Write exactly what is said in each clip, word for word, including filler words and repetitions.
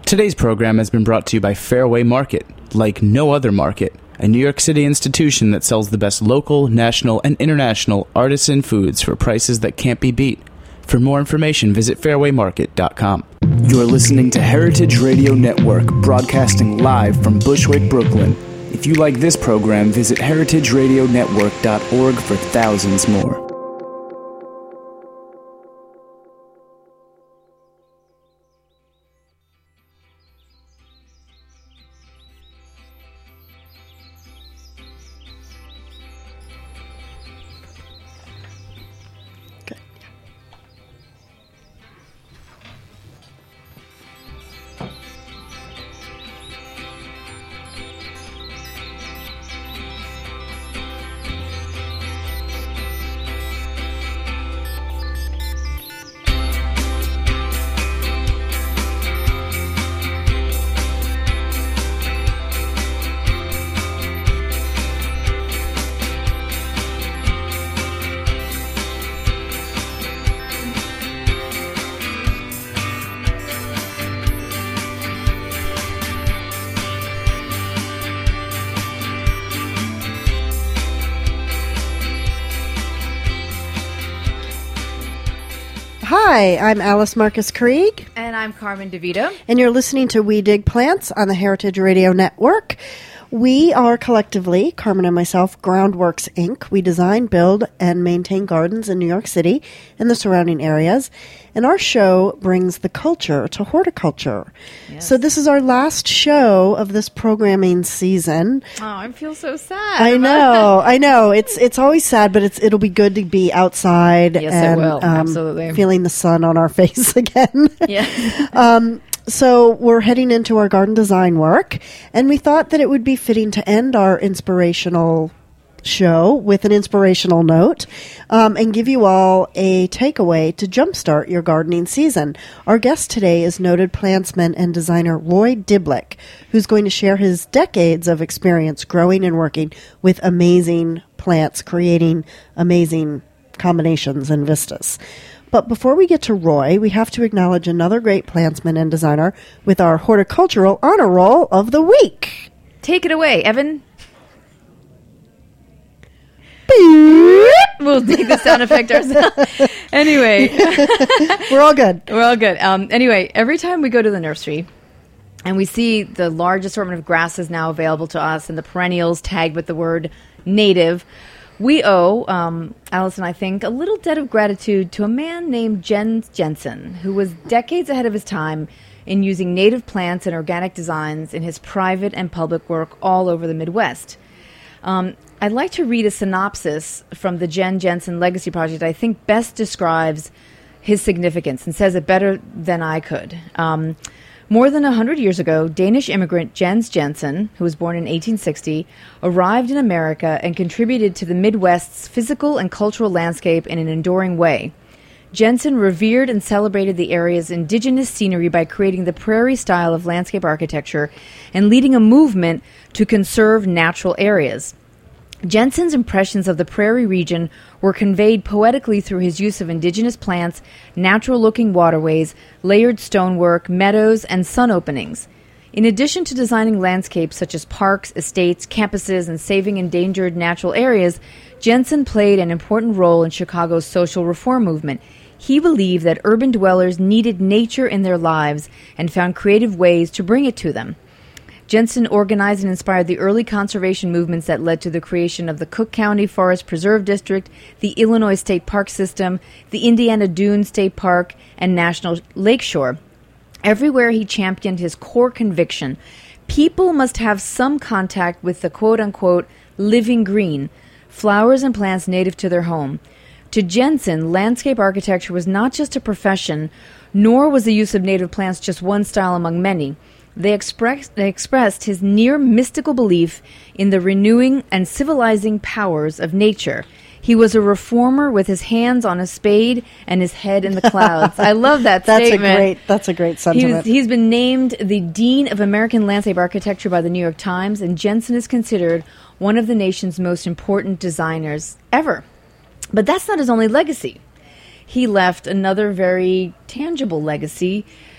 Today's program has been brought to you by Fairway Market, like no other market, a New York City institution that sells the best local, national, and international artisan foods for prices that can't be beat. For more information, visit fairway market dot com. You're listening to Heritage Radio Network, broadcasting live from Bushwick, Brooklyn. If you like this program, visit heritage radio network dot org for thousands more. Hi, I'm Alice Marcus Krieg. And I'm Carmen DeVito. And you're listening to We Dig Plants on the Heritage Radio Network. We are collectively, Carmen and myself, Groundworks, Incorporated. We design, build, and maintain gardens in New York City and the surrounding areas. And our show brings the culture to horticulture. Yes. So this is our last show of this programming season. Oh, I feel so sad. I know, I know. It's it's always sad, but it's it'll be good to be outside. Yes, and, it will. Um, Absolutely. Feeling the sun on our face again. Yeah. um, So we're heading into our garden design work, and we thought that it would be fitting to end our inspirational show with an inspirational note um, and give you all a takeaway to jumpstart your gardening season. Our guest today is noted plantsman and designer Roy Diblick, who's going to share his decades of experience growing and working with amazing plants, creating amazing combinations and vistas. But before we get to Roy, we have to acknowledge another great plantsman and designer with our horticultural honor roll of the week. Take it away, Evan. We'll take the sound effect ourselves. Anyway. We're all good. We're all good. Um, anyway, every time we go to the nursery and we see the large assortment of grasses now available to us and the perennials tagged with the word native, we owe, um, Alice and I think, a little debt of gratitude to a man named Jens Jensen, who was decades ahead of his time in using native plants and organic designs in his private and public work all over the Midwest. Um, I'd like to read a synopsis from the Jen Jensen Legacy Project I think best describes his significance and says it better than I could. Um, More than one hundred years ago, Danish immigrant Jens Jensen, who was born in eighteen sixty, arrived in America and contributed to the Midwest's physical and cultural landscape in an enduring way. Jensen revered and celebrated the area's indigenous scenery by creating the prairie style of landscape architecture and leading a movement to conserve natural areas. Jensen's impressions of the prairie region were conveyed poetically through his use of indigenous plants, natural-looking waterways, layered stonework, meadows, and sun openings. In addition to designing landscapes such as parks, estates, campuses, and saving endangered natural areas, Jensen played an important role in Chicago's social reform movement. He believed that urban dwellers needed nature in their lives and found creative ways to bring it to them. Jensen organized and inspired the early conservation movements that led to the creation of the Cook County Forest Preserve District, the Illinois State Park System, the Indiana Dunes State Park, and National Lakeshore. Everywhere he championed his core conviction: people must have some contact with the quote-unquote living green, flowers and plants native to their home. To Jensen, landscape architecture was not just a profession, nor was the use of native plants just one style among many. They expressed, they expressed his near mystical belief in the renewing and civilizing powers of nature. He was a reformer with his hands on a spade and his head in the clouds. I love that that's statement. A great, that's a great sentiment. He was, he's been named the Dean of American Landscape Architecture by the New York Times, and Jensen is considered one of the nation's most important designers ever. But that's not his only legacy. He left another very tangible legacy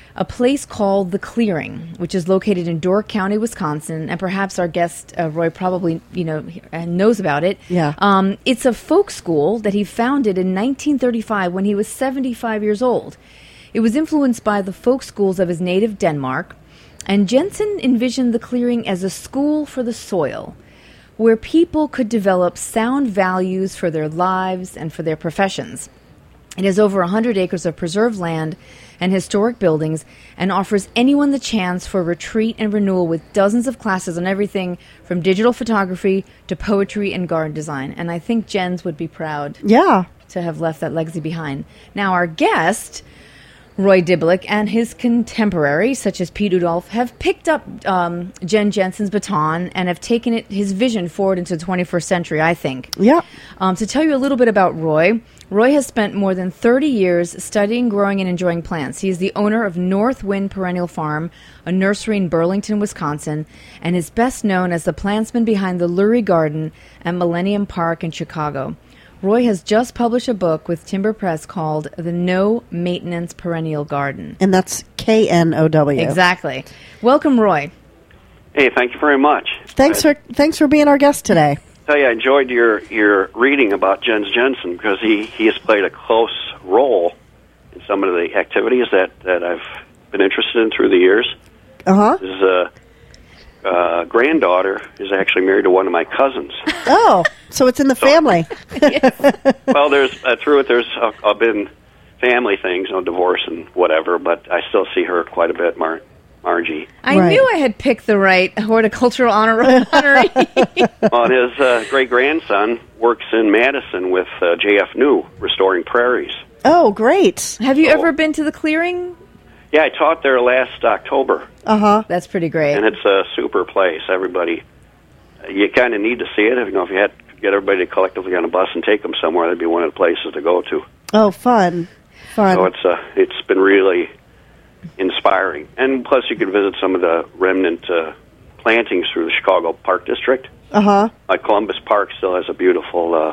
a place called The Clearing, which is located in Door County, Wisconsin, and perhaps our guest uh, Roy probably you know knows about it. Yeah, um, it's a folk school that he founded in nineteen thirty-five when he was seventy-five years old. It was influenced by the folk schools of his native Denmark, and Jensen envisioned The Clearing as a school for the soil, where people could develop sound values for their lives and for their professions. It has over one hundred acres of preserved land and historic buildings, and offers anyone the chance for retreat and renewal with dozens of classes on everything from digital photography to poetry and garden design. And I think Jens would be proud yeah, to have left that legacy behind. Now, our guest, Roy Dibblick, and his contemporaries, such as Pete Udolph, have picked up um, Jen Jensen's baton and have taken it, his vision forward into the twenty-first century, I think. yeah. Um, to tell you a little bit about Roy, Roy has spent more than thirty years studying, growing, and enjoying plants. He is the owner of North Wind Perennial Farm, a nursery in Burlington, Wisconsin, and is best known as the plantsman behind the Lurie Garden at Millennium Park in Chicago. Roy has just published a book with Timber Press called The No Maintenance Perennial Garden. And that's K N O W. Exactly. Welcome, Roy. Hey, thank you very much. Thanks I, for thanks for being our guest today. I tell you, I enjoyed your, your reading about Jens Jensen because he, he has played a close role in some of the activities that, that I've been interested in through the years. Uh-huh. His uh, uh, granddaughter is actually married to one of my cousins. Oh, so it's in the family. Well, there's uh, through it, there's uh, uh, been family things, you know, divorce and whatever, but I still see her quite a bit, Mar- Margie. I Right. knew I had picked the right horticultural honor- honoree. Well, his uh, great-grandson works in Madison with uh, J F New, restoring prairies. Oh, great. Have you Oh. ever been to The Clearing? Yeah, I taught there last October, Uh-huh. That's pretty great. and it's a super place. Everybody, you kind of need to see it. If, you know, if you had to get everybody collectively on a bus and take them somewhere, that'd be one of the places to go to. Oh, fun. Fun. So it's uh, it's been really inspiring. And plus, you can visit some of the remnant uh, plantings through the Chicago Park District. Uh-huh. Like Columbus Park still has a beautiful uh,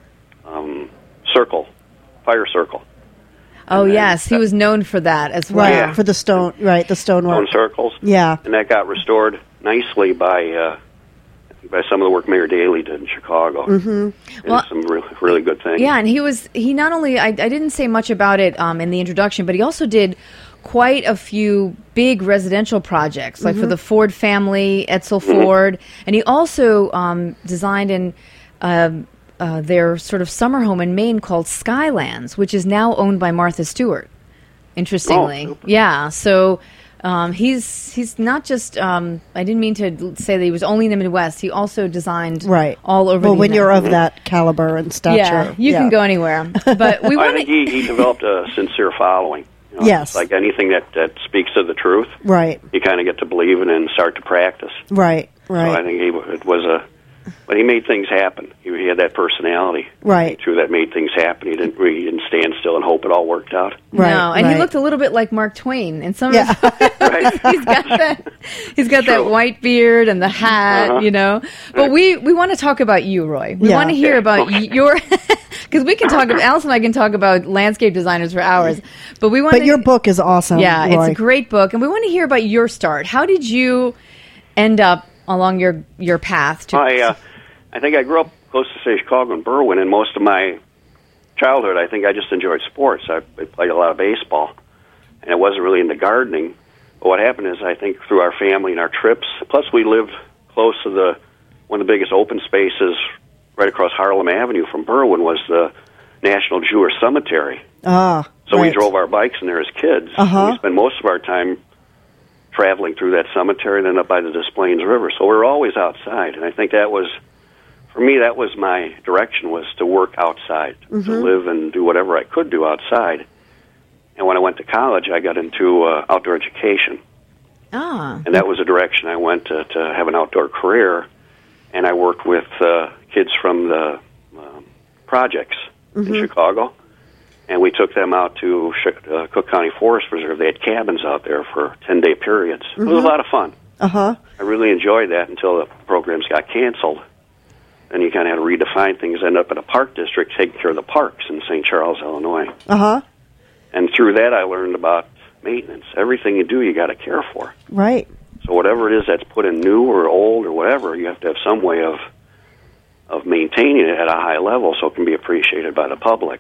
um, circle, fire circle. oh, and yes. He that- was known for that as well. Right, Yeah. for the stone, right, the stonework. Stone circles. Yeah. And that got restored nicely by uh, by some of the work Mayor Daley did in Chicago. Mm-hmm. Well- some really, really good things. Yeah, and he was, he not only, I, I didn't say much about it um, in the introduction, but he also did quite a few big residential projects, like for the Ford family, Edsel Ford, and he also um, designed in um uh, their sort of summer home in Maine called Skylands, which is now owned by Martha Stewart, interestingly. Oh, super. Yeah, so um, he's he's not just, um, I didn't mean to say that he was only in the Midwest, he also designed Right. all over Well, the when United- you're of that caliber and stature. Yeah, you can go anywhere. But we I want think to... he, he developed a sincere following. You know, Yes. it's like anything that, that speaks to the truth, Right, you kind of get to believe in and start to practice. right, right. So I think he it was a, but he made things happen. He, he had that personality. Right. Too, that made things happen. He didn't he didn't stand still and hope it all worked out. Right, no, and right. he looked a little bit like Mark Twain in some Yeah. of his he's got that he's got that True. white beard and the hat, Uh-huh. you know. But we we want to talk about you, Roy. We Yeah. want to hear Okay. about Okay. your because we can talk about Alice and I can talk about landscape designers for hours. But we want But to, your book is awesome. yeah, Roy. it's a great book, and we want to hear about your start. How did you end up along your your path to I uh, I think I grew up close to say Chicago and Berwyn, and most of my childhood, I think I just enjoyed sports. I, I played a lot of baseball, and I wasn't really into gardening. But what happened is, I think through our family and our trips, plus we lived close to the one of the biggest open spaces right across Harlem Avenue from Berwyn was the National Jewish Cemetery. Ah, So we right. drove our bikes in there as kids. Uh-huh. And we spent most of our time traveling through that cemetery and then up by the Des Plaines River. So we were always outside, and I think that was, for me, that was my direction, was to work outside, Mm-hmm. to live and do whatever I could do outside. And when I went to college, I got into uh, outdoor education, ah and that was a direction I went to, to have an outdoor career. And I worked with uh, kids from the um, projects Mm-hmm. in Chicago, and we took them out to Ch- uh, Cook County Forest Preserve. They had cabins out there for ten-day periods. It was a lot of fun. Uh-huh. I really enjoyed that until the programs got canceled. And you kind of had to redefine things. End up in a park district taking care of the parks in Saint Charles, Illinois. Uh-huh. And through that, I learned about maintenance. Everything you do, you got to care for. Right. So whatever it is that's put in new or old or whatever, you have to have some way of of maintaining it at a high level so it can be appreciated by the public.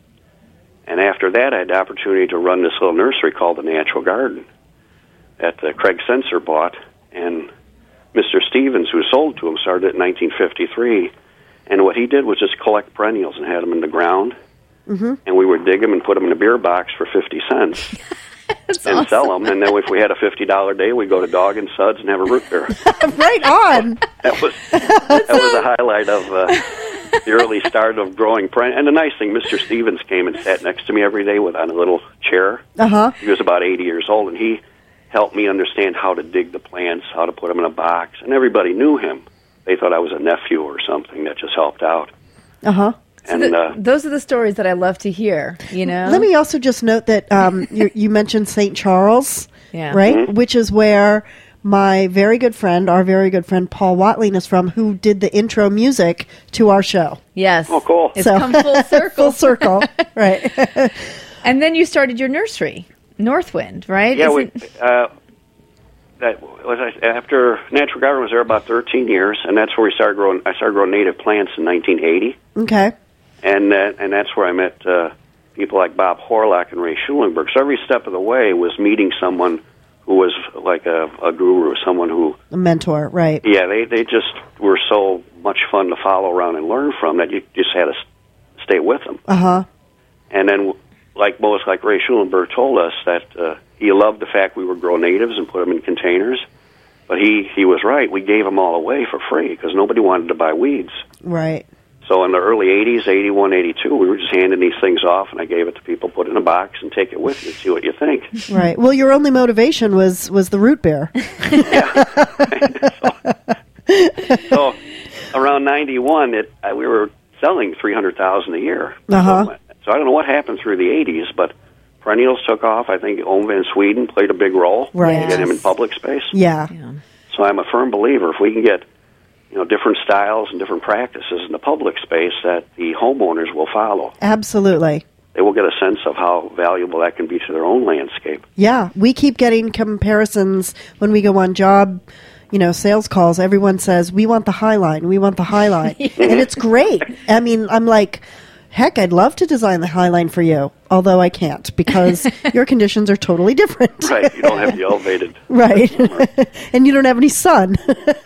And after that, I had the opportunity to run this little nursery called the Natural Garden that uh, Craig Sensor bought. And Mister Stevens, who sold to him, started it in nineteen fifty-three. And what he did was just collect perennials and had them in the ground. Mm-hmm. And we would dig them and put them in a beer box for fifty cents. That's and awesome. sell them. And then if we had a fifty dollar day, we'd go to Dog and Suds and have a root beer. Right on. That was that was the highlight of uh, the early start of growing perennials. And the nice thing, Mister Stevens came and sat next to me every day with on a little chair. Uh-huh. He was about eighty years old, and he helped me understand how to dig the plants, how to put them in a box. And everybody knew him. They thought I was a nephew or something that just helped out. Uh-huh. So And the- uh, those are the stories that I love to hear, you know? Let me also just note that um, you, you mentioned Saint Charles, Yeah. right? Mm-hmm. Which is where my very good friend, our very good friend Paul Watling is from, who did the intro music to our show. Yes. Oh, cool. It's So- come full circle. Full circle, right? And then you started your nursery, Northwind, right? yeah, we, Isn't- uh, that was I, after Natural Garden was there about thirteen years, and that's where we started growing. I started growing native plants in nineteen eighty. Okay. And that, and that's where I met uh, people like Bob Horlock and Ray Schulenberg. So every step of the way was meeting someone who was like a, a guru, someone who, A mentor, right. yeah, they, they just were so much fun to follow around and learn from that you just had to s- stay with them. Uh-huh. And then, like most, like Ray Schulenberg told us, that uh, he loved the fact we would grow natives and put them in containers. But he, he was right. We gave them all away for free because nobody wanted to buy weeds. Right. So in the early eighties, eighty-one, eighty-two, we were just handing these things off, and I gave it to people, put it in a box, and take it with you, see what you think. Right. Well, your only motivation was was the root beer. So around ninety-one, it uh, we were selling three hundred thousand a year. Uh-huh. So, so I don't know what happened through the eighties, but perennials took off. I think Owen van Sweden played a big role Right. to get him in public space. Yeah. Yeah. So I'm a firm believer if we can get, you know, different styles and different practices in the public space that the homeowners will follow. Absolutely. They will get a sense of how valuable that can be to their own landscape. Yeah, we keep getting comparisons when we go on job, you know, sales calls. Everyone says, we want the High Line, we want the High Line. And it's great. I mean, I'm like, heck, I'd love to design the High Line for you, although I can't because your conditions are totally different. Right, you don't have the elevated. Right. And you don't have any sun.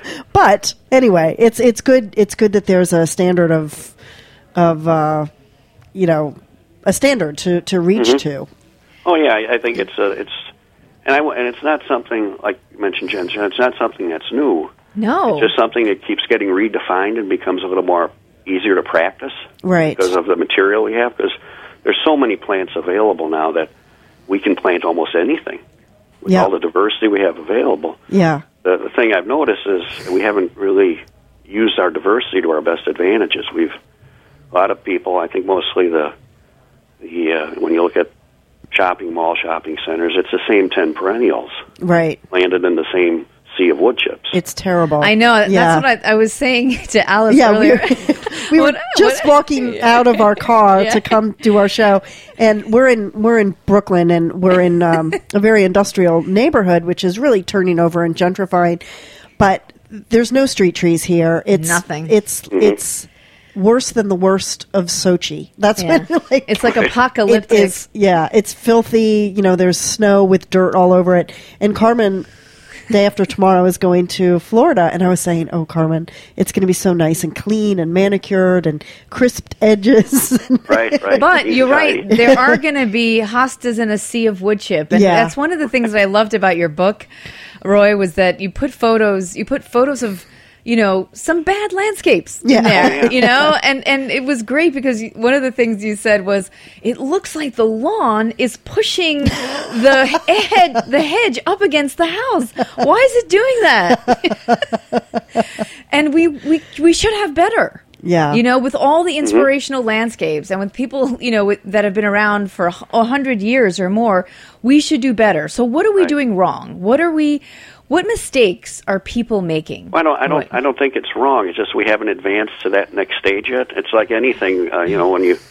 But anyway, it's it's good it's good that there's a standard of of uh, you know, a standard to, to reach Mm-hmm. to. Oh yeah, I, I think it's a, it's, and I and it's not something like you mentioned, Jen. It's not something that's new. No. It's just something that keeps getting redefined and becomes a little more easier to practice Right. because of the material we have. Because there's so many plants available now that we can plant almost anything with Yeah. all the diversity we have available. Yeah. The, the thing I've noticed is we haven't really used our diversity to our best advantages. We've a lot of people, I think mostly the the uh, when you look at shopping mall shopping centers, it's the same ten perennials Right. landed in the same sea of wood chips. It's terrible. I know. That's Yeah. what I, I was saying to Alice Yeah, we earlier. were, we were What- just what- walking yeah. out of our car Yeah. to come do our show, and we're in we're in Brooklyn, and we're in um, a very industrial neighborhood, which is really turning over and gentrifying. But there's no street trees here. It's Nothing. It's it's worse than the worst of Sochi. That's Yeah. what like It's like it apocalyptic. is. Yeah, it's filthy. You know, there's snow with dirt all over it. And Carmen, day after tomorrow, is going to Florida, and I was saying, "Oh, Carmen, it's going to be so nice and clean and manicured and crisped edges." Right, right. But Easy you're tidy. right. There are going to be hostas in a sea of wood chip, and Yeah. that's one of the things that I loved about your book, Roy, was that you put photos. You put photos of, you know, some bad landscapes Yeah. in there, Yeah. you know, and and it was great because you- one of the things you said was it looks like the lawn is pushing the head the hedge up against the house. Why is it doing that? And we we we should have better. Yeah. You know, with all the inspirational landscapes and with people, you know, with, that have been around for a hundred years or more, we should do better. So what are we Right. doing wrong? What are we, what mistakes are people making? I don't. I don't. What- I don't think it's wrong. It's just we haven't advanced to that next stage yet. It's like anything. Uh, you know, when you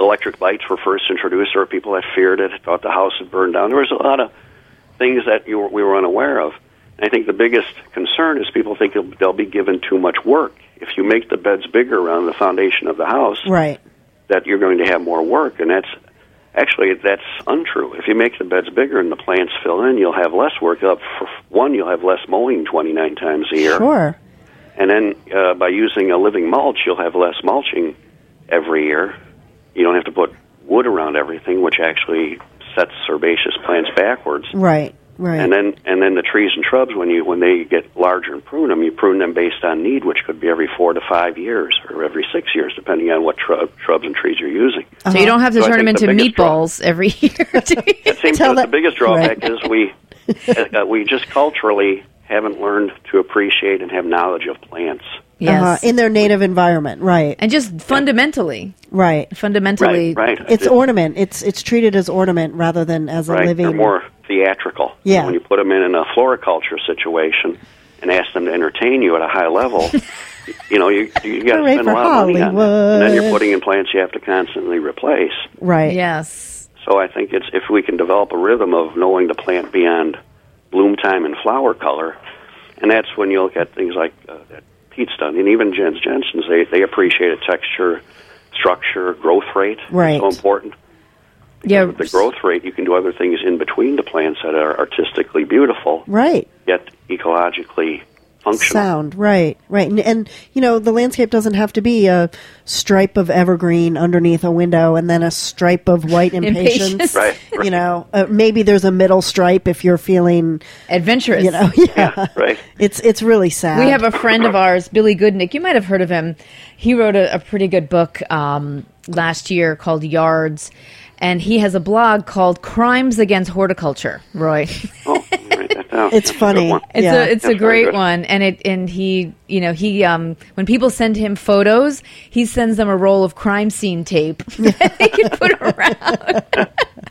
electric lights were first introduced, there were people that feared it, thought the house had burned down. There was a lot of things that you were, we were unaware of. And I think the biggest concern is people think they'll be given too much work. If you make the beds bigger around the foundation of the house, right, that you're going to have more work, and that's actually that's untrue. If you make the beds bigger and the plants fill in, you'll have less work. Up for one, you'll have less mowing twenty-nine times a year. Sure. And then uh, by using a living mulch, you'll have less mulching every year. You don't have to put wood around everything, which actually sets herbaceous plants backwards. Right. Right. And then and then the trees and shrubs, when you when they get larger and prune them, you prune them based on need, which could be every four to five years or every six years, depending on what shrub, shrubs and trees you're using. So you don't have to So I turn them think into the biggest meatballs draw- every year. It seems Tell that that- the biggest drawback right. is we uh, we just culturally haven't learned to appreciate and have knowledge of plants. Yes. Uh-huh. In their native environment, right. And just fundamentally, right. fundamentally, Right, right. It's It- ornament. It's it's treated as ornament rather than as a Right, living. they're more theatrical. Yeah. When you put them in, in a floriculture situation and ask them to entertain you at a high level, you know, you you got to Hooray spend a for lot of money on that. And then you're Hollywood. putting in plants you have to constantly replace. Right. yes. So I think it's if we can develop a rhythm of knowing the plant beyond bloom time and flower color, and that's when you look at things like uh, that Pete's done, and even Jens Jensen's, they they appreciated texture, structure, growth rate. Right. It's so important. Yeah. With the growth rate, you can do other things in between the plants that are artistically beautiful, Right. yet ecologically functional. Sound. Right. Right. And, and you know, the landscape doesn't have to be a stripe of evergreen underneath a window and then a stripe of white impatience. Impatience. Right, right. You know, uh, maybe there's a middle stripe if you're feeling, Adventurous. you know, yeah. Yeah, right. It's it's really sad. We have a friend of ours, Billy Goodnick. You might have heard of him. He wrote a, a pretty good book um, last year called Yards, and he has a blog called Crimes Against Horticulture. Roy, Oh, write that down. It's funny. Good one. it's Yeah. a it's a That's very great good. one, and it and he you know he um when people send him photos, he sends them a roll of crime scene tape that they can put around.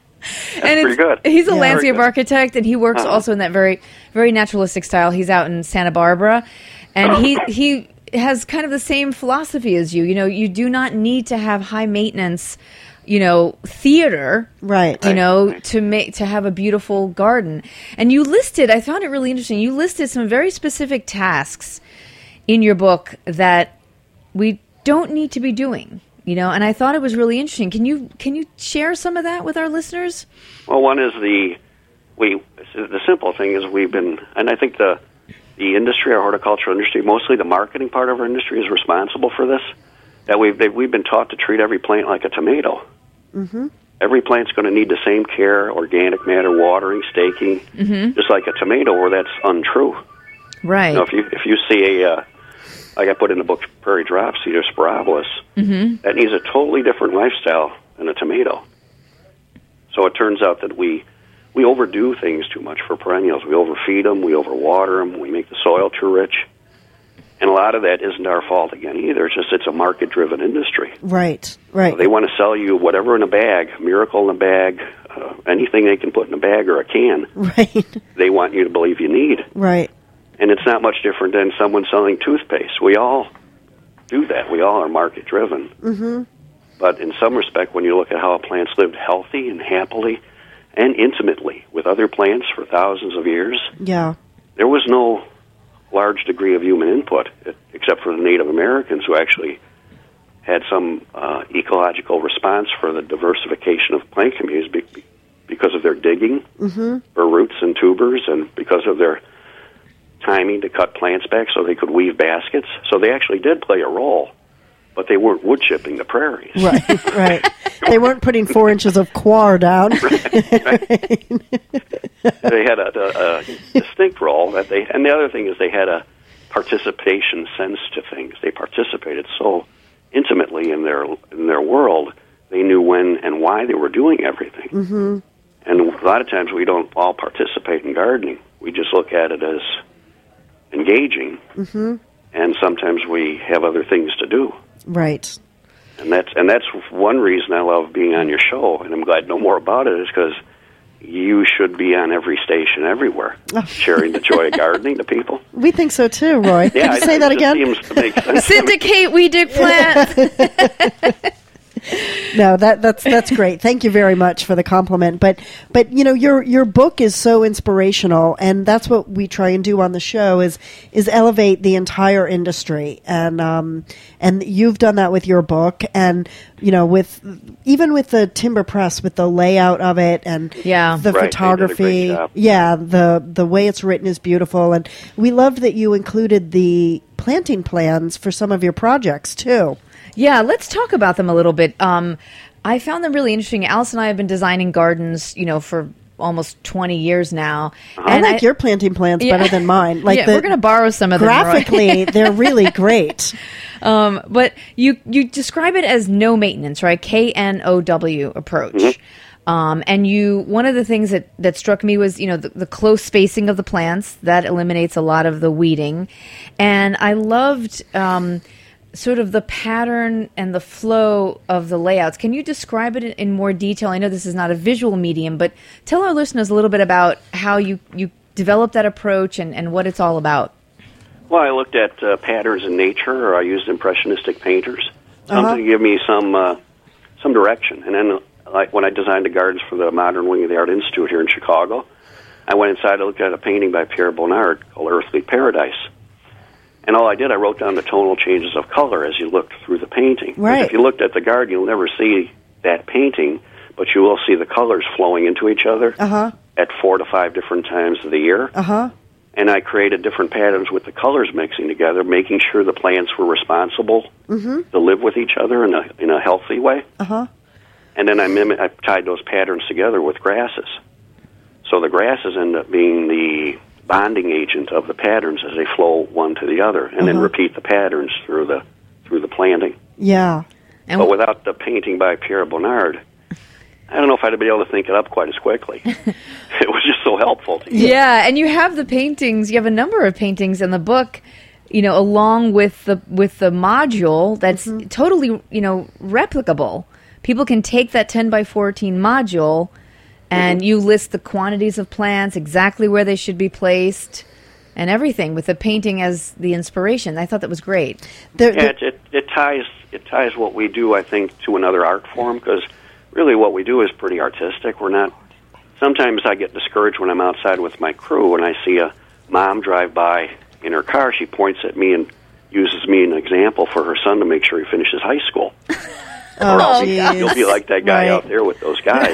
And pretty good. He's a Yeah. landscape Very good. architect, and he works Uh-huh. also in that very, very naturalistic style. He's out in Santa Barbara, and he he has kind of the same philosophy as you. You know, you do not need to have high maintenance, you know, theater, Right. You know, Right. to make to have a beautiful garden. And you listed, I found it really interesting. You listed some very specific tasks in your book that we don't need to be doing. You know, and I thought it was really interesting. Can you can you share some of that with our listeners? Well, one is the we. The simple thing is we've been, and I think the the industry, our horticultural industry, mostly the marketing part of our industry, is responsible for this. That we've they, we've been taught to treat every plant like a tomato. Mm-hmm. Every plant's going to need the same care, organic matter, watering, staking, mm-hmm. just like a tomato. Where that's untrue. Right. You know, if you if you see a uh, like I put in the book Prairie Dropseed Spirabolus, mm-hmm. that needs a totally different lifestyle than a tomato. So it turns out that we we overdo things too much for perennials. We overfeed them, we overwater them, we make the soil too rich. And a lot of that isn't our fault again either. It's just it's a market-driven industry. Right. Right. So they want to sell you whatever in a bag, miracle in a bag, uh, anything they can put in a bag or a can, Right. they want you to believe you need. Right. And it's not much different than someone selling toothpaste. We all do that. We all are market driven. Mm-hmm. But in some respect, when you look at how plants lived healthy and happily and intimately with other plants for thousands of years, Yeah. there was no large degree of human input, except for the Native Americans who actually had some uh, ecological response for the diversification of plant communities be- because of their digging mm-hmm. for roots and tubers and because of their timing to cut plants back so they could weave baskets. So they actually did play a role, but they weren't wood chipping the prairies. Right. Right. They weren't putting four inches of quar down. They had a, a, a distinct role that they, and the other thing is they had a participation sense to things. They participated so intimately in their in their world. They knew when and why they were doing everything. Mm-hmm. And a lot of times we don't all participate in gardening. We just look at it as engaging, mm-hmm. and sometimes we have other things to do. Right. And that's and that's one reason I love being on your show, and I'm glad to know more about it, is because you should be on every station everywhere, sharing the joy of gardening to people. We think so too, Roy. Yeah, Can you it- say it that just again? Seems to make sense. Syndicate, we dig plants. No, that that's that's great. Thank you very much for the compliment. But but you know, your your book is so inspirational, and that's what we try and do on the show is is elevate the entire industry. And um and you've done that with your book, and you know, with even with the Timber Press, with the layout of it and Yeah. the Right, they did a photography. great job. Yeah, the the way it's written is beautiful, and we loved that you included the planting plans for some of your projects too. Yeah, let's talk about them a little bit. Um, I found them really interesting. Alice and I have been designing gardens, you know, for almost twenty years now. I like your planting plans Yeah. better than mine. Like yeah, the, we're going to borrow some of them. Roy. graphically, they're really great. Um, but you you describe it as no maintenance, right? K N O W approach. Mm-hmm. Um, and you, one of the things that, that struck me was, you know, the, the close spacing of the plants. That eliminates a lot of the weeding. And I loved um, sort of the pattern and the flow of the layouts. Can you describe it in, in more detail? I know this is not a visual medium, but tell our listeners a little bit about how you, you developed that approach and, and what it's all about. Well, I looked at uh, patterns in nature, or I used impressionistic painters, something Uh-huh. to give me some uh, some direction. And then, like when I designed the gardens for the modern wing of the Art Institute here in Chicago, I went inside to look at a painting by Pierre Bonnard called Earthly Paradise. And all I did, I wrote down the tonal changes of color as you looked through the painting. 'Cause Right. if you looked at the garden, you'll never see that painting, but you will see the colors flowing into each other Uh-huh. at four to five different times of the year. Uh-huh. And I created different patterns with the colors mixing together, making sure the plants were responsible Mm-hmm. to live with each other in a in a healthy way. Uh-huh. And then I mimic, I tied those patterns together with grasses. So the grasses end up being the bonding agent of the patterns as they flow one to the other, and then Uh-huh. repeat the patterns through the through the planting. Yeah. And But without the painting by Pierre Bonnard, I don't know if I'd be able to think it up quite as quickly. It was just so helpful to you. Yeah, and you have the paintings. You have a number of paintings in the book, you know, along with the with the module that's Mm-hmm. totally, you know, replicable. People can take that ten by fourteen module, and you list the quantities of plants, exactly where they should be placed, and everything with the painting as the inspiration. I thought that was great. There- Yeah, there- it, it, it ties it ties what we do, I think, to another art form, because really what we do is pretty artistic. We're not. Sometimes I get discouraged when I'm outside with my crew and I see a mom drive by in her car. She points at me and uses me as an example for her son to make sure he finishes high school. oh, Or I'll be- geez. you'll be like that guy Right. out there with those guys.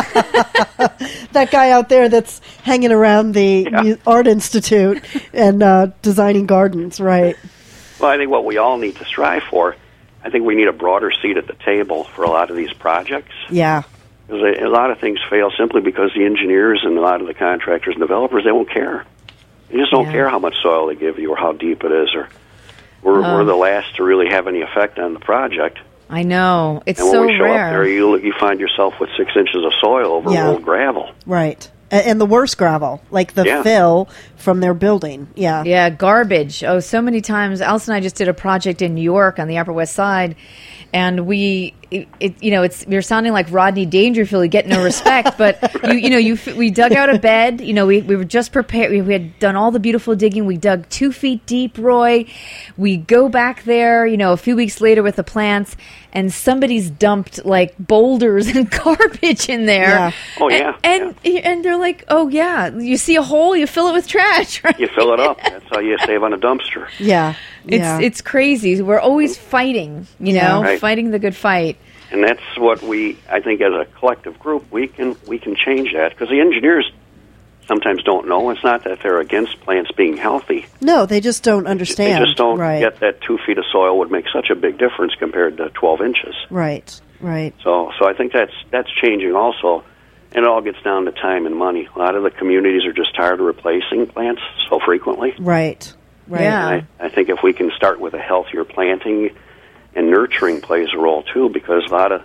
That guy out there that's hanging around the Yeah. Mu- Art Institute and uh, designing gardens, right? Well, I think what we all need to strive for, I think we need a broader seat at the table for a lot of these projects. Yeah. Because a, a lot of things fail simply because the engineers and a lot of the contractors and developers, they won't care. They just don't Yeah. care how much soil they give you or how deep it is. Or we're, Oh. we're the last to really have any effect on the project. I know. It's And when so we show rare. up there, you, you find yourself with six inches of soil over Yeah. old gravel. Right. A- And the worst gravel, like the Yeah. fill from their building. Yeah. Yeah, garbage. Oh, so many times. Alice and I just did a project in New York on the Upper West Side, and we, it, it, you know, it's we are sounding like Rodney Dangerfield. You get no respect, but you, you know, you f- we dug out a bed. You know, we we were just prepared. We, we had done all the beautiful digging. We dug two feet deep, Roy. We go back there. You know, a few weeks later with the plants, and somebody's dumped like boulders and garbage in there. Yeah. Oh, yeah, and and, and they're like, oh yeah, you see a hole, you fill it with trash. Right? You fill it up. That's how you save on a dumpster. Yeah. It's yeah. it's crazy. We're always fighting, you Yeah. know, Right. fighting the good fight. And that's what we, I think, as a collective group, we can we can change that because the engineers sometimes don't know. It's not that they're against plants being healthy. No, they just don't understand. They just don't right. get that two feet of soil would make such a big difference compared to twelve inches. Right. Right. So, so I think that's that's changing also, and it all gets down to time and money. A lot of the communities are just tired of replacing plants so frequently. Right. Right. Yeah. And I, I think if we can start with a healthier planting and nurturing plays a role too, because a lot of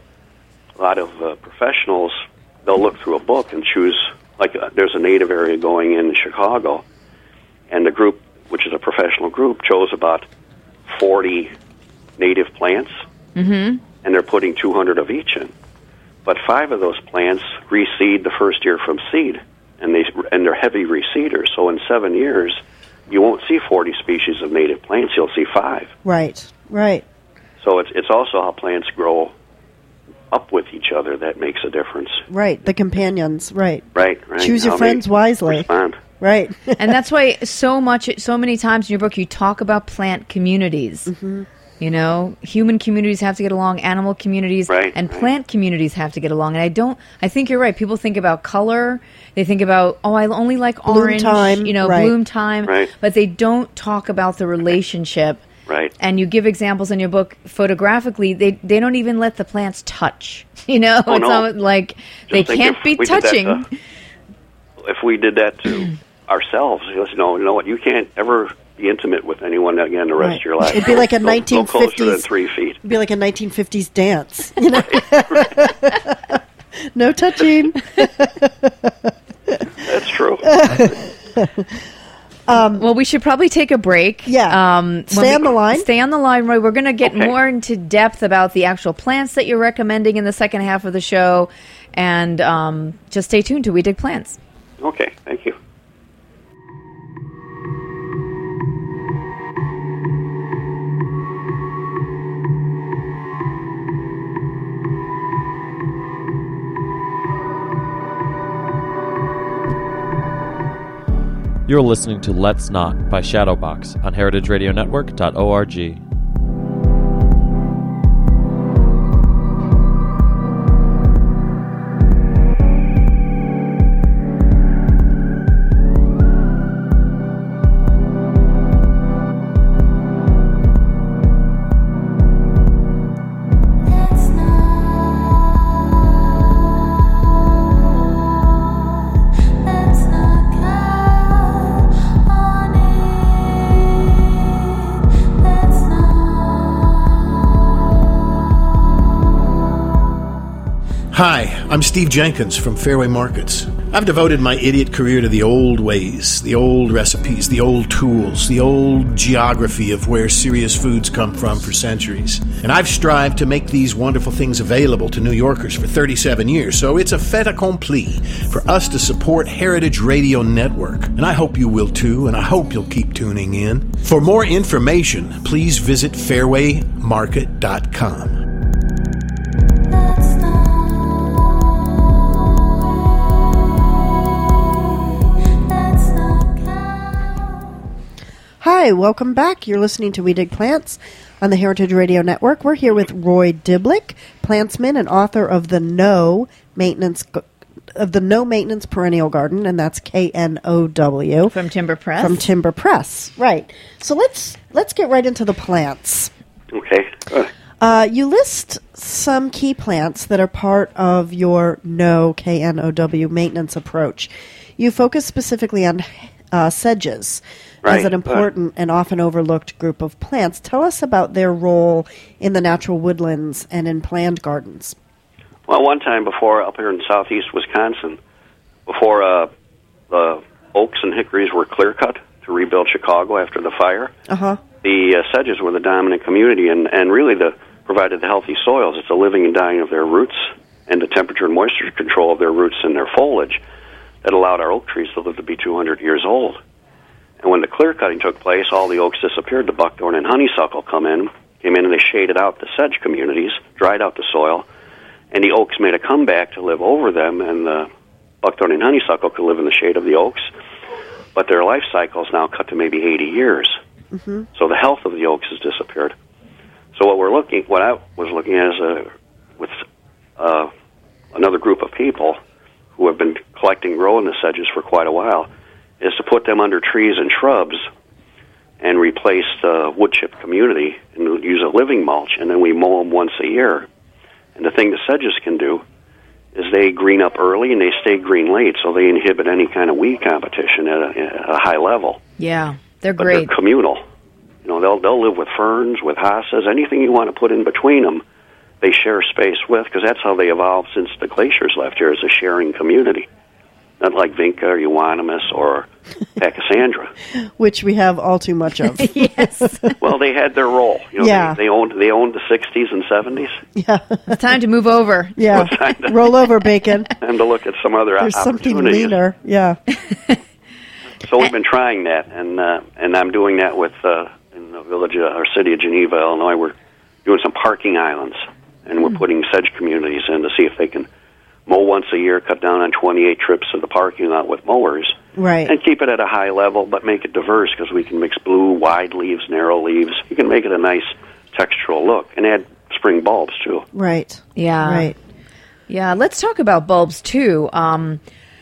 a lot of uh, professionals, they'll look through a book and choose. Like uh, there's a native area going in Chicago, and the group, which is a professional group, chose about forty native plants, Mm-hmm. and they're putting two hundred of each in. But five of those plants reseed the first year from seed, and they and they're heavy reseeders. So in seven years, you won't see forty species of native plants. You'll see five. Right. Right. So it's it's also how plants grow up with each other that makes a difference. Right, the companions, right. Right, right. Choose your How friends they wisely. Respond. Right. And that's why so much, so many times in your book, you talk about plant communities. Mm-hmm. You know, human communities have to get along, animal communities, Right, and right. plant communities have to get along. And I don't, I think you're right. People think about color. They think about, oh, I only like Bloom orange, time, you know, right. bloom time. Right. But they don't talk about the relationship. Right. And you give examples in your book photographically. They they don't even let the plants touch. You know, Oh, it's no. almost like they Just think can't if be we did that touching. to- if we did that to ourselves, you know, you know what, you can't ever be intimate with anyone again the rest Right. of your life. It'd be like a No- no nineteen closer than fifties three feet. It'd be like a nineteen fifties dance, you know. No touching. That's true. Well, we should probably take a break. Yeah. Um, when Stay on the line. Stay on the line, Roy. We're going to get Okay. more into depth about the actual plants that you're recommending in the second half of the show. And um, just stay tuned to We Dig Plants. Okay, thank you. You're listening to Let's Not by Shadowbox on heritage radio network dot org. Hi, I'm Steve Jenkins from Fairway Markets. I've devoted my idiot career to the old ways, the old recipes, the old tools, the old geography of where serious foods come from for centuries. And I've strived to make these wonderful things available to New Yorkers for thirty-seven years, so it's a fait accompli for us to support Heritage Radio Network. And I hope you will too, and I hope you'll keep tuning in. For more information, please visit fairway market dot com. Hi, welcome back. You're listening to We Dig Plants on the Heritage Radio Network. We're here with Roy Diblick, plantsman and author of the No Maintenance of the No Maintenance Perennial Garden, and that's K N O W From Timber Press. from Timber Press. Right. So let's let's get right into the plants. Okay, good. Uh, you list some key plants that are part of your No K N O W maintenance approach. You focus specifically on uh, sedges as Right, an important and often overlooked group of plants. Tell us about their role in the natural woodlands and in planned gardens. Well, one time before, up here in southeast Wisconsin, before uh, the oaks and hickories were clear-cut to rebuild Chicago after the fire, Uh-huh. the uh, sedges were the dominant community, and, and really the provided the healthy soils. It's the living and dying of their roots and the temperature and moisture control of their roots and their foliage that allowed our oak trees to live to be two hundred years old. And when the clear-cutting took place, all the oaks disappeared. The buckthorn and honeysuckle come in, came in and they shaded out the sedge communities, dried out the soil, and the oaks made a comeback to live over them, and the buckthorn and honeysuckle could live in the shade of the oaks, but their life cycle is now cut to maybe eighty years. Mm-hmm. So the health of the oaks has disappeared. So what we're looking, what I was looking at is a, with uh, another group of people who have been collecting, growing the sedges for quite a while, is to put them under trees and shrubs and replace the wood chip community and use a living mulch, and then we mow them once a year. And the thing the sedges can do is they green up early and they stay green late, so they inhibit any kind of weed competition at a, at a high level. Yeah, they're But great. they're communal. You know, they'll they'll live with ferns, with hostas, anything you want to put in between them, they share space with, because that's how they evolved since the glaciers left here, as a sharing community. Not like Vinca or Euonymus or Pachysandra. Which we have all too much of. Yes. Well, they had their role. You know, Yeah. they, they owned they owned the sixties and seventies. Yeah. It's time to move over. Yeah. It's time to- Roll over, bacon. And to look at some other There's something opportunities. leaner. Yeah. So we've been trying that, and uh, and I'm doing that with uh, in the village uh, or city of Geneva, Illinois. We're doing some parking islands and we're putting sedge communities in to see if they can mow once a year, cut down on twenty-eight trips to the parking lot with mowers, Right. and keep it at a high level, but make it diverse because we can mix blue, wide leaves, narrow leaves. You can make it a nice textural look and add spring bulbs too. Right. Yeah. Right. Yeah, let's talk about bulbs too. Um,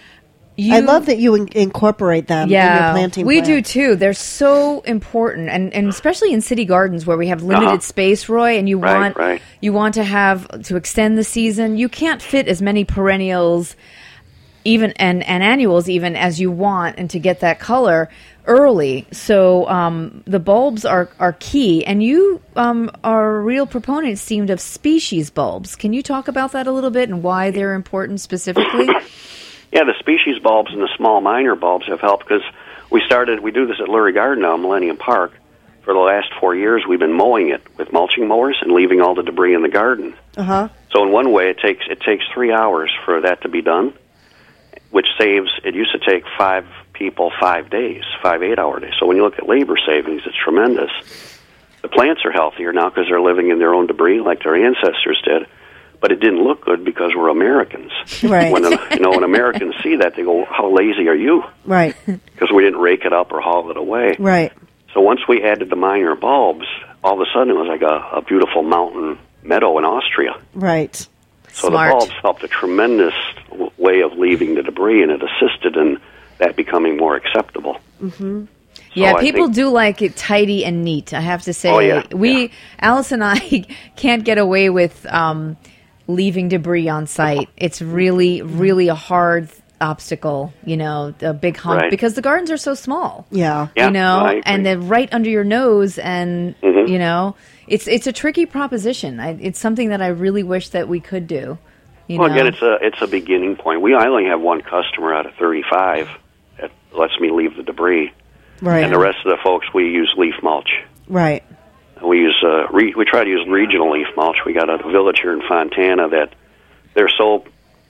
you, I love that you in- incorporate them yeah, in your planting we plan. do too. They're so important, and, and especially in city gardens where we have limited Uh-huh. space, Roy, and you Right, want right. you want to have to extend the season. You can't fit as many perennials, even and, and annuals, even as you want, and to get that color early. So um, the bulbs are are key, and you um, are a real proponent, it seemed, of species bulbs. Can you talk about that a little bit and why they're important specifically? Yeah, the species bulbs and the small minor bulbs have helped because we started, we do this at Lurie Garden now, Millennium Park. For the last four years, we've been mowing it with mulching mowers and leaving all the debris in the garden. Uh-huh. So in one way, it takes it takes three hours for that to be done, which saves, it used to take five people five days, five eight-hour days. So when you look at labor savings, it's tremendous. The plants are healthier now because they're living in their own debris like their ancestors did. But it didn't look good because we're Americans. Right. When, you know, when Americans see that, they go, how lazy are you? Right. Because we didn't rake it up or haul it away. Right. So once we added the minor bulbs, all of a sudden it was like a, a beautiful mountain meadow in Austria. Right. So Smart. the bulbs helped a tremendous w- way of leaving the debris, and it assisted in that becoming more acceptable. Mm-hmm. Yeah, So I people think- do like it tidy and neat, I have to say. Oh, yeah, we, yeah. Alice and I can't get away with um, leaving debris on site. It's really, really a hard obstacle, you know, a big hump, Right. because the gardens are so small. Yeah. Yeah, you know, no, I agree. and they're right under your nose, and Mhm. you know, it's it's a tricky proposition. I, it's something that I really wish that we could do. You Well, know? again, it's a it's a beginning point. We I only have one customer out of thirty-five that lets me leave the debris, Right. and the rest of the folks we use leaf mulch. Right. We use uh, re- we try to use regional leaf mulch. We got a village here in Fontana that they're so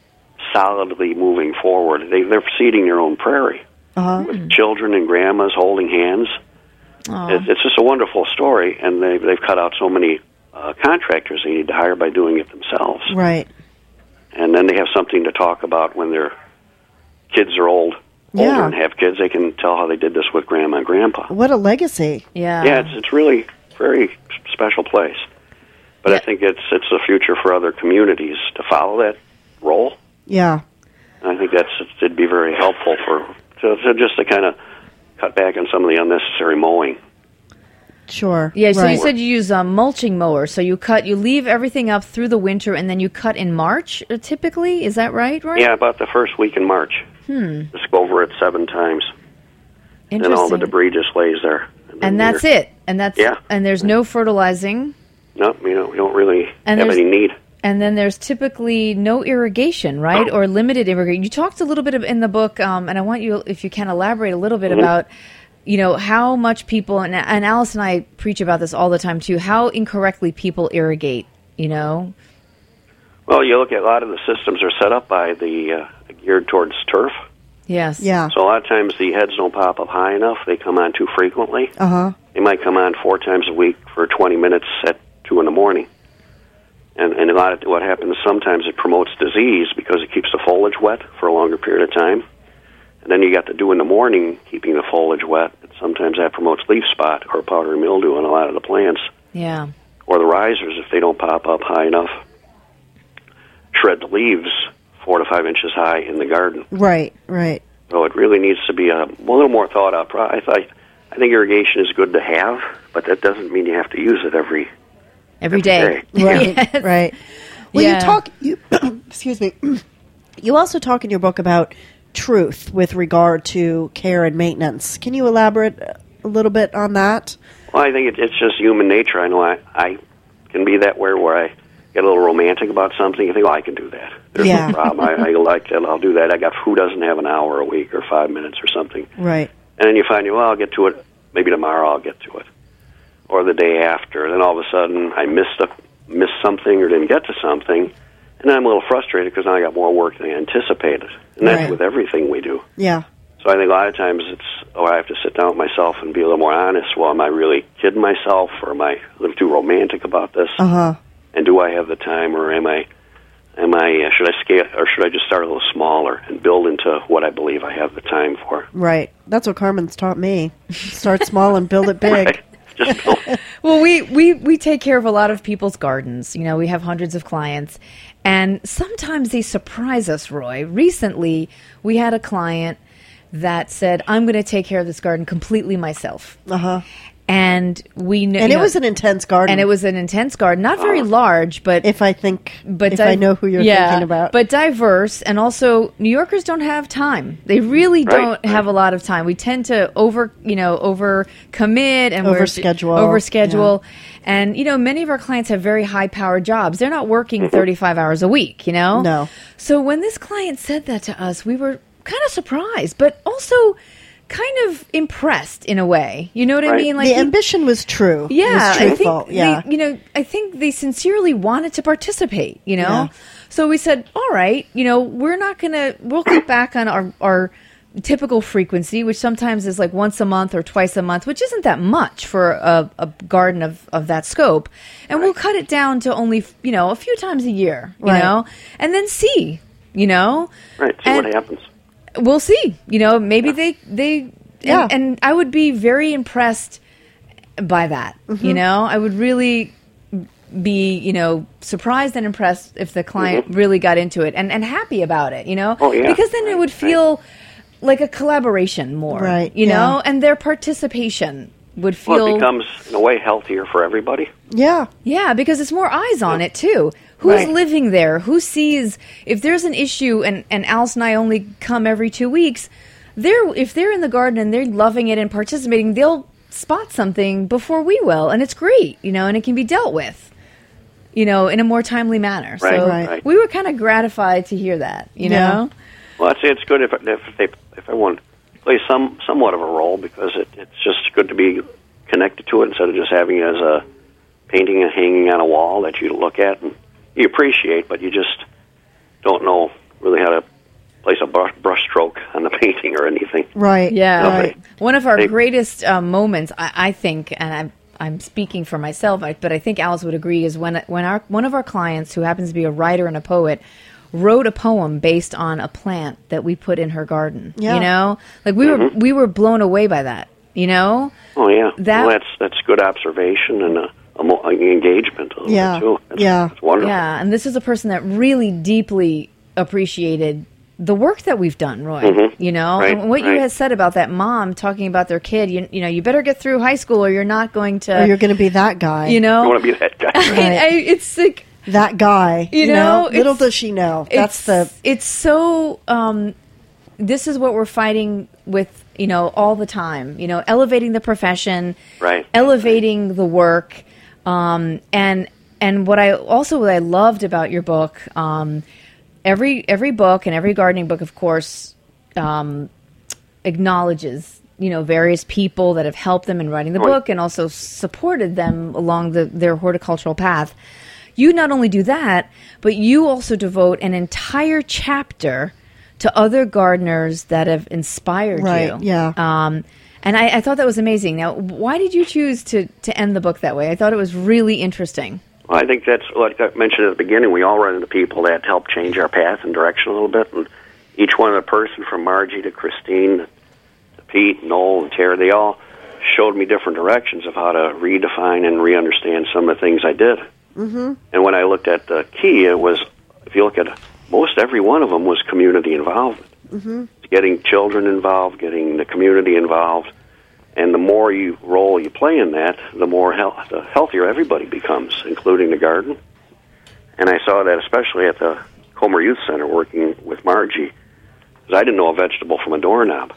solidly moving forward. They they're seeding their own prairie Uh-huh. with children and grandmas holding hands. Aw. It's, it's just a wonderful story, and they they've cut out so many uh, contractors they need to hire by doing it themselves. Right. And then they have something to talk about when their kids are old, older Yeah. and have kids. They can tell how they did this with grandma and grandpa. What a legacy. yeah, Yeah, it's it's really very special place. But I Yeah. think it's it's the future for other communities to follow that role. Yeah. And I think that's it'd be very helpful for to, to just to kind of cut back on some of the unnecessary mowing. Sure. Yeah, so right. you said you use a mulching mower. So you cut, you leave everything up through the winter, and then you cut in March. uh, Typically, is that right? Right? Yeah, about the first week in March. Hmm. Just go over it seven times, and Interesting. all the debris just lays there. then and that's you're- it. And that's Yeah. And there's no fertilizing. No, you know, we don't really And have there's- any need. And then there's typically no irrigation, right? Or limited irrigation. You talked a little bit of- in the book, um, and I want you, if you can, elaborate a little bit Mhm. about, you know, how much people, and, and Alice and I preach about this all the time too, how incorrectly people irrigate, you know? Well, you look at a lot of the systems are set up by the uh, geared towards turf. Yes. Yeah. So a lot of times the heads don't pop up high enough. They come on too frequently. Uh-huh. They might come on four times a week for twenty minutes at two in the morning. And, and a lot of what happens sometimes it promotes disease because it keeps the foliage wet for a longer period of time. And then you got the dew in the morning keeping the foliage wet. And sometimes that promotes leaf spot or powdery mildew on a lot of the plants. Yeah. Or the risers, if they don't pop up high enough, shred the leaves four to five inches high in the garden. Right. Right. So it really needs to be a, a little more thought out. pro- I, th- I think irrigation is good to have, but that doesn't mean you have to use it every Every day. Right. Yes. Right. Well, Yeah. you talk. You excuse me. You also talk in your book about truth with regard to care and maintenance. Can you elaborate a little bit on that? Well, I think it, it's just human nature. I know I, I can be that way where I get a little romantic about something. You think, oh, I can do that. There's Yeah. no problem. I, I like that. I'll do that. I got who doesn't have an hour a week or five minutes or something. Right. And then you find, well, I'll get to it. Maybe tomorrow I'll get to it, or the day after. Then all of a sudden I missed a, missed something or didn't get to something, and then I'm a little frustrated because now I got more work than I anticipated. And that's Right. with everything we do. Yeah. So I think a lot of times it's, oh, I have to sit down with myself and be a little more honest. Well, am I really kidding myself, or am I a little too romantic about this? Uh huh. and do I have the time, or am I, am I, uh, should I scale, or should I just start a little smaller and build into what I believe I have the time for? Right. That's what Carmen's taught me. Start small and build it big. Right. Just build. Well, we, we, we take care of a lot of people's gardens. You know, we have hundreds of clients, and sometimes they surprise us, Roy. Recently, we had a client that said, I'm going to take care of this garden completely myself. Uh-huh. And we kn- And you it know, was an intense garden. and it was an intense garden, not very large, but if I think, but if di- I know who you're yeah, thinking about. but diverse, and also New Yorkers don't have time. They really Right, don't right. have a lot of time. We tend to over, you know, over commit and we're- Overschedule, overschedule, and you know, many of our clients have very high powered jobs. They're not working thirty-five hours a week, you know. No. So when this client said that to us, we were kind of surprised, but also kind of impressed in a way. You know what I Right. mean? the he- ambition was true. yeah, it was I truthful. think yeah. they, you know, I think they sincerely wanted to participate. You know, Yeah. so we said, all right, you know, we're not gonna, we'll cut back on our our typical frequency, which sometimes is like once a month or twice a month, which isn't that much for a, a garden of of that scope, and we'll cut it down to only, you know, a few times a year. You Right. know, and then see, you know, Right, see And- what happens. we'll see. You know, maybe they they Yeah. and, and I would be very impressed by that. Mm-hmm. You know, I would really be, you know, surprised and impressed if the client really got into it and, and happy about it, you know? Oh, yeah. Because then it would feel like a collaboration more. Right, You yeah. know? And their participation would feel Well, it becomes, in a way, healthier for everybody. yeah. yeah, because there's more eyes on it too. Who's Right. living there? Who sees if there's an issue? And and Alice and I only come every two weeks. They're if they're in the garden and they're loving it and participating, they'll spot something before we will, and it's great, you know, and it can be dealt with, you know, in a more timely manner. Right, so right. we were kind of gratified to hear that, you Yeah. know. Well, I'd say it's good if if they if everyone plays some somewhat of a role, because it, it's just good to be connected to it instead of just having it as a painting and hanging on a wall that you look at and you appreciate, but you just don't know really how to place a brush, brush stroke on the painting or anything. Right. Yeah, Right. one of our They- greatest uh, moments, I, I think, and I'm I'm speaking for myself, I, but I think Alice would agree, is when when our one of our clients, who happens to be a writer and a poet, wrote a poem based on a plant that we put in her garden. Yeah. You know, like we were we were blown away by that. You know, Oh yeah, That- well, that's that's good observation and a, a mo- an engagement a little Yeah, bit too. That's, yeah. that's wonderful. yeah, and this is a person that really deeply appreciated the work that we've done, Roy. Mhm. You know, Right, and what you right. had said about that mom talking about their kid. You, you know, you better get through high school, or you're not going to. Or you're going to be that guy. you know, You want to be that guy. I, Right. I, it's like that guy. You You, know, know, little it's- does she know. That's it's, the it's so um, this is what we're fighting with, you know, all the time, you know, elevating the profession, Right. elevating the work, um, and and what I also what I loved about your book, um, every every book and every gardening book, of course, um, acknowledges, you know, various people that have helped them in writing the Right. book and also supported them along the, their horticultural path. You not only do that, but you also devote an entire chapter to other gardeners that have inspired Right, you. yeah. Um, and I, I thought that was amazing. Now, why did you choose to, to end the book that way? I thought it was really interesting. Well, I think that's like I mentioned at the beginning. We all run into people that help change our path and direction a little bit, and each one of the person from Margie to Christine to Pete, Noel, and Tara, they all showed me different directions of how to redefine and re-understand some of the things I did. Mm-hmm. And when I looked at the key, it was, if you look at most every one of them, was community involvement. Mm-hmm. Getting children involved, getting the community involved, and the more you role you play in that, the more health, the healthier everybody becomes, including the garden. And I saw that especially at the Comer Youth Center working with Margie, because I didn't know a vegetable from a doorknob.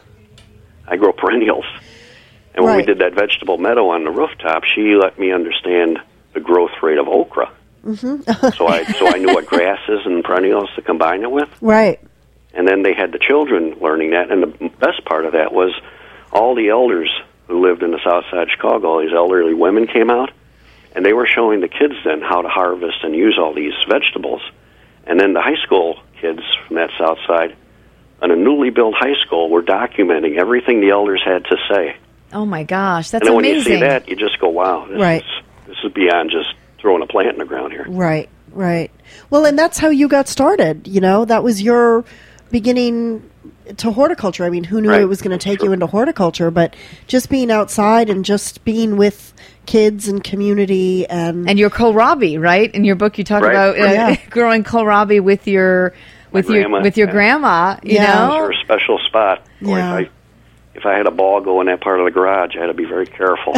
I grow perennials. And when we Right. did that vegetable meadow on the rooftop, she let me understand the growth rate of okra. Mm-hmm. so I so I knew what grasses and perennials to combine it with. right. And then they had the children learning that. And the best part of that was all the elders who lived in the south side of Chicago, all these elderly women came out, and they were showing the kids then how to harvest and use all these vegetables. And then the high school kids from that south side, on a newly built high school, were documenting everything the elders had to say. Oh my gosh, that's and then amazing. when you see that, you just go, wow, this, Right. is, this is beyond just throwing a plant in the ground here. Right, right. Well, and that's how you got started. You know, that was your beginning to horticulture. I mean, who knew Right. it was going to take Sure. you into horticulture? But just being outside and just being with kids and community and, And your kohlrabi, right? In your book, you talk Right. about uh, Yeah. growing kohlrabi with your with your grandma, with your yeah. grandma. You Yeah. know, For a special spot. Boy, Yeah. if I if I had a ball go in that part of the garage, I had to be very careful.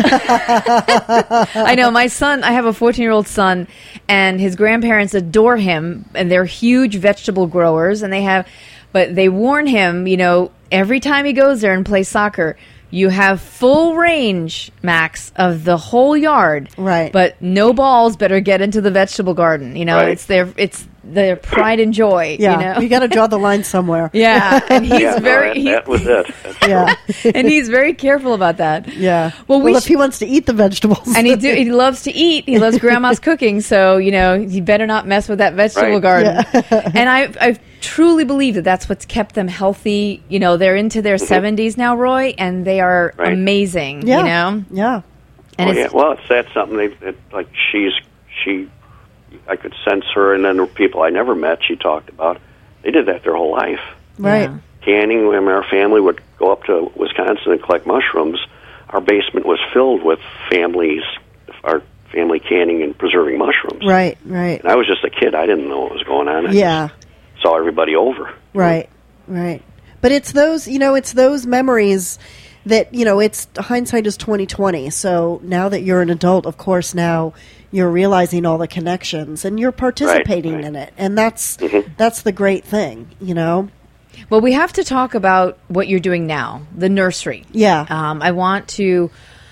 I know my son. I have a fourteen-year-old son, and his grandparents adore him, and they're huge vegetable growers, and they have, but they warn him, you know, every time he goes there and plays soccer, you have full range, Max, of the whole yard, Right. But no balls better get into the vegetable garden. You know, Right. it's their it's their pride and joy. yeah, you know, you got to draw the line somewhere. yeah, and he's yeah, no, very that, he- that was it. That's Yeah, and he's very careful about that. yeah. Well, we if sh- he wants to eat the vegetables, And he do he loves to eat. He loves grandma's cooking, so you know he better not mess with that vegetable Right. garden. And I I truly believe that that's what's kept them healthy. You know, they're into their seventies now, Roy, and they are Right. amazing. yeah, You know, yeah, and oh, it's yeah. Well, it's that's something they it, like. She's she. I could sense her, and then the people I never met. She talked about. They did that their whole life. right. Yeah. Canning. When our family would go up to Wisconsin and collect mushrooms, our basement was filled with families, our family canning and preserving mushrooms. Right, right. And I was just a kid. I didn't know what was going on. I Yeah, just saw everybody over. right, right. But it's those, you know, it's those memories that, you know, it's hindsight is twenty twenty. So now that you're an adult, of course, now you're realizing all the connections and you're participating right. in it, and that's Mhm. that's the great thing, you know. well, we have to talk about what you're doing now, the nursery. Yeah. Um, I want to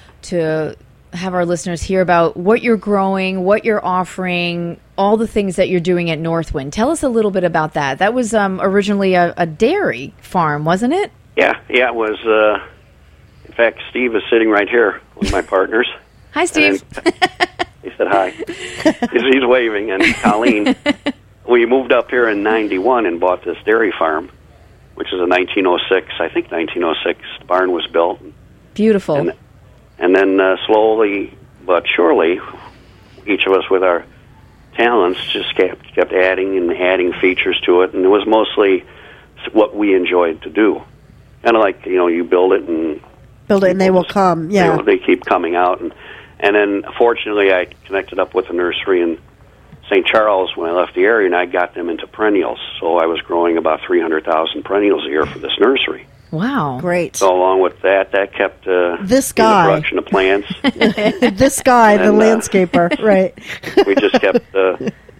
to have our listeners hear about what you're growing, what you're offering, all the things that you're doing at Northwind. Tell us a little bit about that. That was um, originally a, a dairy farm, wasn't it? Yeah, yeah. It was. Uh, in fact, Steve is sitting right here, one of my partners. Hi, Steve. He said hi. he's, he's waving. And Colleen, we moved up here in ninety-one and bought this dairy farm, which is a nineteen oh six, I think nineteen oh six barn was built. Beautiful. And, and then uh, slowly but surely, each of us with our talents just kept, kept adding and adding features to it. And it was mostly what we enjoyed to do. Kind of like, you know, you build it and Build it and they will come. you Yeah. know, they keep coming out. And, and then, fortunately, I connected up with a nursery in Saint Charles when I left the area, and I got them into perennials. So I was growing about three hundred thousand perennials a year for this nursery. Wow. Great. So along with that, that kept uh, This in guy. the production of plants. This guy, the And, uh, landscaper, right. We just kept... Uh,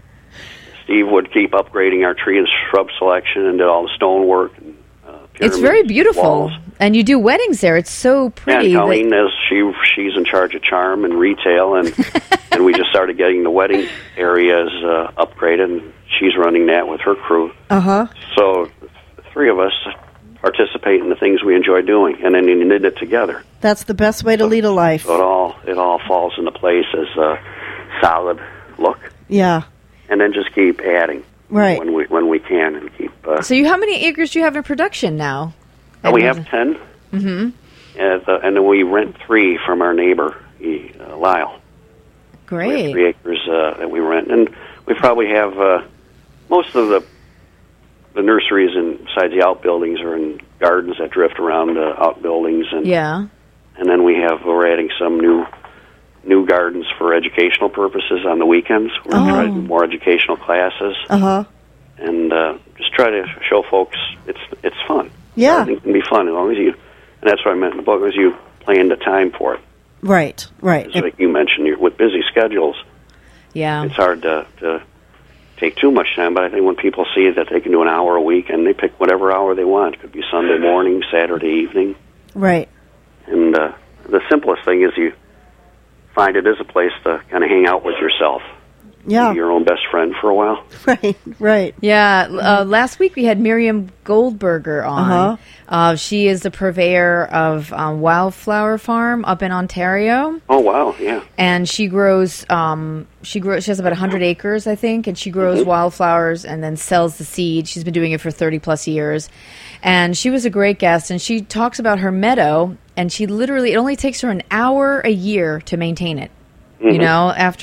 Steve would keep upgrading our tree and shrub selection and did all the stonework. And, uh, It's very pyramids, beautiful. walls. And you do weddings there. It's so pretty. Yeah, that- Colleen is she she's in charge of charm and retail, and and we just started getting the wedding areas uh, upgraded, and she's running that with her crew. Uh-huh. So the three of us participate in the things we enjoy doing, and then you knit it together. That's the best way to lead a life. So it all it all falls into place as a solid look, Yeah. and then just keep adding Right. when we when we can, and keep. Uh, So you, how many acres do you have in production now? And we have ten, mm-hmm. and, uh, and then we rent three from our neighbor, he, uh, Lyle. We have Great. three acres uh, that we rent, and we probably have uh, most of the the nurseries and besides the outbuildings are in gardens that drift around the outbuildings, and Yeah. and then we have we're adding some new new gardens for educational purposes on the weekends. We're Oh. trying to do more educational classes, Uh-huh. and uh, just try to show folks it's it's fun. Yeah. Everything can be fun as long as you, and that's what I meant in the book, as you plan the time for it. Right, right. It's like you mentioned, you're, with busy schedules, Yeah. it's hard to, to take too much time, but I think when people see that they can do an hour a week, and they pick whatever hour they want, it could be Sunday morning, Saturday evening, Right. and uh, the simplest thing is you find it is a place to kind of hang out with yourself, Yeah. be your own best friend for a while. Right, right. Yeah, uh, last week we had Miriam Goldberger on. Uh-huh. Uh, she is the purveyor of um, Wildflower Farm up in Ontario, Oh, wow, yeah. and she grows. Um, she grows. She has about one hundred acres, I think, and she grows Mm-hmm. wildflowers and then sells the seed. She's been doing it for thirty plus years, and she was a great guest. And she talks about her meadow, and she literally it only takes her an hour a year to maintain it. You know, after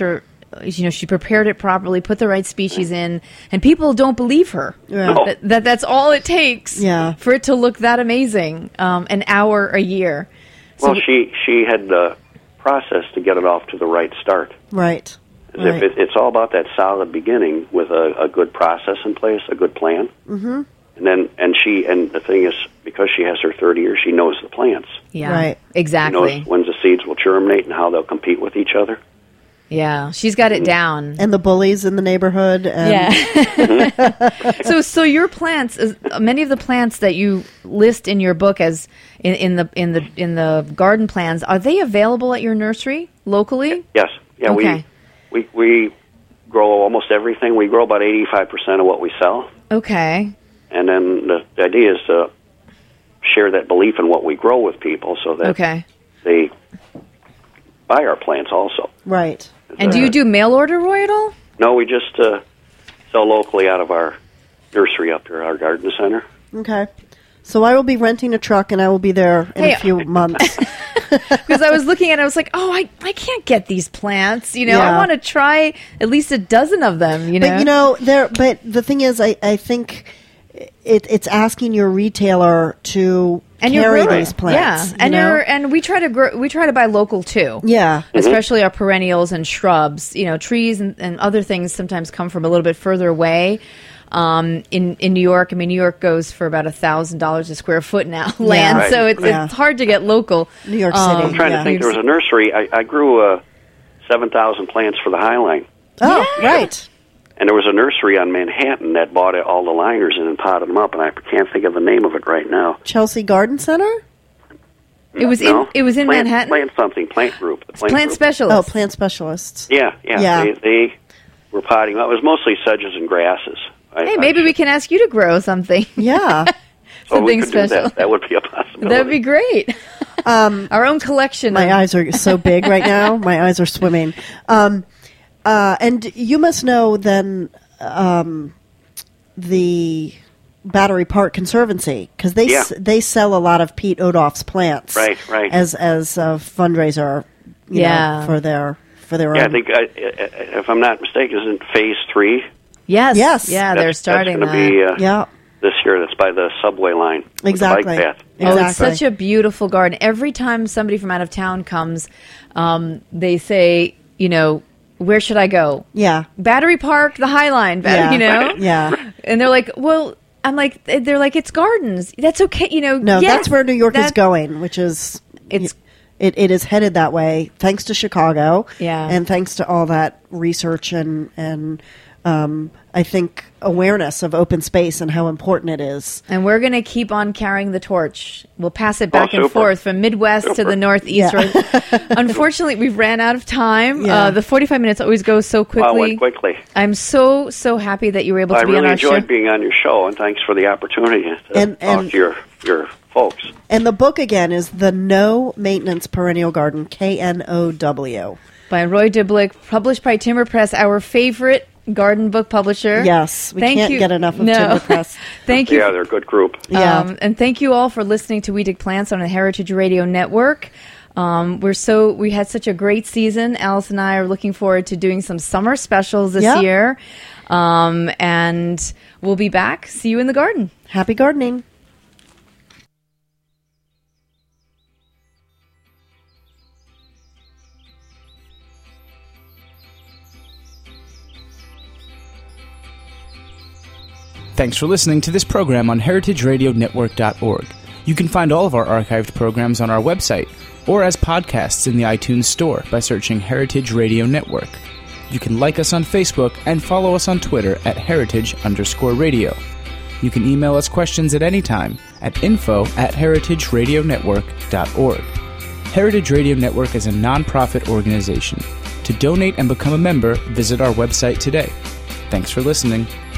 you know, she prepared it properly, put the right species in, and people don't believe her. Yeah. No. That, that that's all it takes Yeah. for it to look that amazing, um, an hour a year. So Well, she she had the process to get it off to the right start. Right. As Right. if it, it's all about that solid beginning with a, a good process in place, a good plan. Mm-hmm. And then, and she, and the thing is, because she has her thirty years, she knows the plants. yeah, Right. She exactly. knows when the seeds will germinate and how they'll compete with each other. Yeah, she's got it down. And the bullies in the neighborhood. And Yeah. so, so your plants, is- many of the plants that you list in your book as in, in the in the in the garden plans, are they available at your nursery locally? Yes. Yeah. Okay. We, we we grow almost everything. We grow about eighty-five percent of what we sell, Okay. and then the, the idea is to share that belief in what we grow with people, so that Okay. they buy our plants also. Right. And do you do mail order, Roy, at all? No, we just uh, sell locally out of our nursery up here, our garden center. Okay. So I will be renting a truck, and I will be there in Hey. a few months. Because I was looking at it, I was like, oh, I, I can't get these plants. You know, I Yeah. want to try at least a dozen of them, you know? But you know, there. But the thing is, I, I think it, it's asking your retailer to and you're carry growing. these plants. Yeah, and you know? you're and we try to grow, we try to buy local too. yeah, Especially our perennials and shrubs. You know, trees and, and other things sometimes come from a little bit further away. Um, in in New York, I mean, New York goes for about a thousand dollars a square foot now, land. Right. So it's Yeah. it's hard to get local. New York Um, City. I'm trying yeah. to think. There was a nursery. I, I grew uh, seven thousand plants for the Highline. Oh, right. And there was a nursery on Manhattan that bought all the liners and then potted them up, and I can't think of the name of it right now. Chelsea Garden Center. It was No? in it was in plant, Manhattan. Plant something, plant group. The plant Plant group. specialist. Oh, plant specialists. Yeah, yeah. Yeah. They, they were potting. Well, it was mostly sedges and grasses. I, Hey, maybe I, we can ask you to grow something. Yeah. oh, we something could do special. That. that would be a possibility. That'd be great. Um, Our own collection. My of, eyes are so big right now. My eyes are swimming. Um, uh, and you must know then um, the Battery Park Conservancy, because they Yeah. s- they sell a lot of Pete Odoff's plants, Right, right. as as a fundraiser, you Yeah. know, for their for their Yeah, I own. think, I, if I'm not mistaken, isn't Phase Three yes. Yes. Yeah, that's, they're starting That's going to that. be uh, yeah, this year. That's by the subway line. with the exactly. bike path. Oh, it's Exactly. such a beautiful garden. Every time somebody from out of town comes, um, they say, you know, where should I go? Yeah, Battery Park, the High Line, bat- Yeah. you know? yeah. And they're like, well, I'm like, they're like, it's gardens. That's okay, you know. No, yes, that's where New York is that- going, which is It's- it, it is headed that way thanks to Chicago, Yeah. and thanks to all that research and and um, I think awareness of open space and how important it is. And we're going to keep on carrying the torch. We'll pass it back Oh, and super. forth from Midwest to Super. the Northeast. Yeah. Unfortunately, we've ran out of time. Yeah. Uh, the forty-five minutes always goes so Wow, quickly. went quickly. I'm so, so happy that you were able I to be on really our enjoyed show. being on your show, and thanks for the opportunity to And- talk and- to your your folks. And the book again is The No Maintenance Perennial Garden, K N O W. By Roy Dublick, published by Timber Press, our favorite garden book publisher. Yes, we Thank can't you. get enough of No. Timber Press. Thank you. Yeah, they're a good group. Yeah. Um, and thank you all for listening to We Dig Plants on the Heritage Radio Network. Um, we're so we had such a great season. Alice and I are looking forward to doing some summer specials this Yeah. year. Um, and we'll be back. See you in the garden. Happy gardening. Thanks for listening to this program on heritage radio network dot org. You can find all of our archived programs on our website or as podcasts in the iTunes Store by searching Heritage Radio Network. You can like us on Facebook and follow us on Twitter at heritage underscore radio. You can email us questions at any time at info at heritage radio network dot org. Heritage Radio Network is a nonprofit organization. To donate and become a member, visit our website today. Thanks for listening.